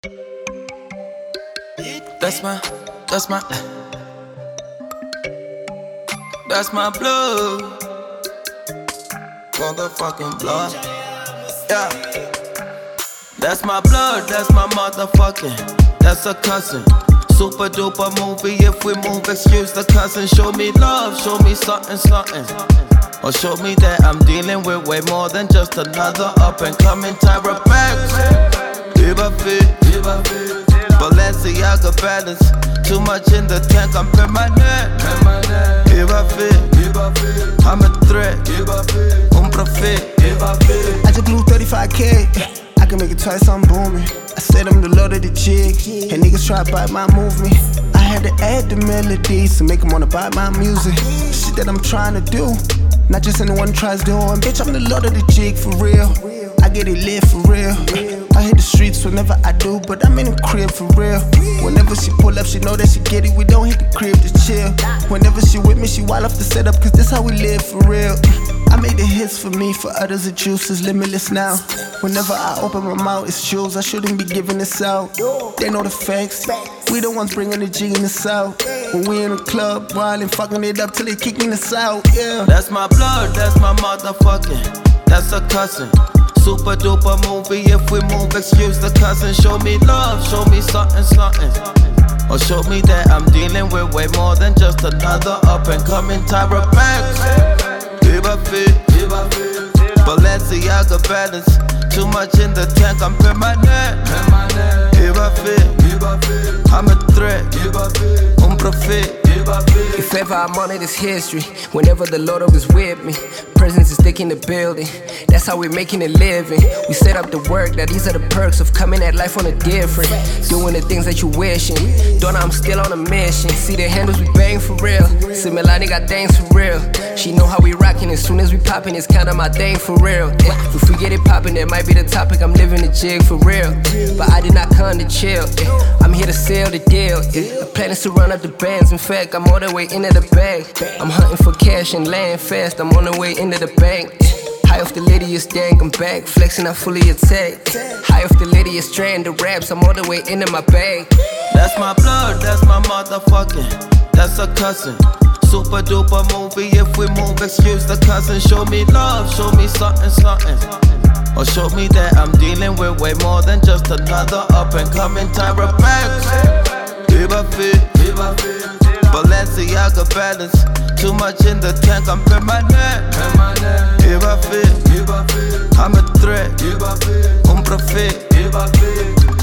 That's my blood. Motherfucking blood. Yeah. That's my blood, that's my motherfucking. That's a cousin. Super duper movie if we move, excuse the cousin. Show me love, show me something. Or show me that I'm dealing with way more than just another up and coming Tyra Banks. Viva fit, Balenciaga balance. Too much in the tank, I'm permanent. Viva fit, I'm a threat. Un profit. I just blew 35K. I can make it twice, I'm booming. I said I'm the lord of the jig, and niggas try to bite my movement. I had to add the melodies to make them wanna buy my music. Shit that I'm trying to do, not just anyone tries doing. Bitch, I'm the lord of the jig for real. I get it lit for real. I hit the streets whenever I do, but I'm in the crib for real. Whenever she pull up, she know that she get it. We don't hit the crib to chill. Whenever she with me, she wild off the setup, cause this how we live for real. I made the hits for me, for others the juice is limitless now. Whenever I open my mouth, it's jewels, I shouldn't be giving this out. They know the facts, we the ones bringing the G in the south. When we in the club, wildin', fucking it up till they kicking us out, yeah. That's my blood, that's my motherfucking. That's a cousin. Super duper movie if we move, excuse the cousin. Show me love, show me something. Or show me that I'm dealing with way more than just another up and coming Tyra Banks. Viva fit, Balenciaga balance. Too much in the tank, I'm permanent. Viva fit, I'm a threat. Un profit. If ever I'm on it, it's history. Whenever the Lord is with me, presence is thick in the building. That's how we're making a living. We set up the work, now these are the perks of coming at life on a different. Doing the things that you wishing. Don't know I'm still on a mission. See the handles we bang for real. Similani got things for real. She know how we rockin'. As soon as we poppin', it's kinda my thing for real. If we get it poppin', that might be the topic. I'm living the jig for real. But I did not come to chill. I'm here to seal the deal. The plan is to run up the bands. In fact, I'm all the way into the bag. I'm hunting for cash and laying fast. I'm on the way into the bank. High off the littiest dank, I'm back. Flexing, I fully attacked. High off the littiest strand of raps. I'm all the way into my bag. That's my blood, that's my motherfucking. That's a cousin. Super duper movie if we move, excuse the cousin. Show me love, show me something. Or show me that I'm dealing with way more than just another up and coming Tyra Banks. Viva fit, Balenciaga balance. Too much in the tank, I'm permanent. Viva fit, I'm a threat. Un profit.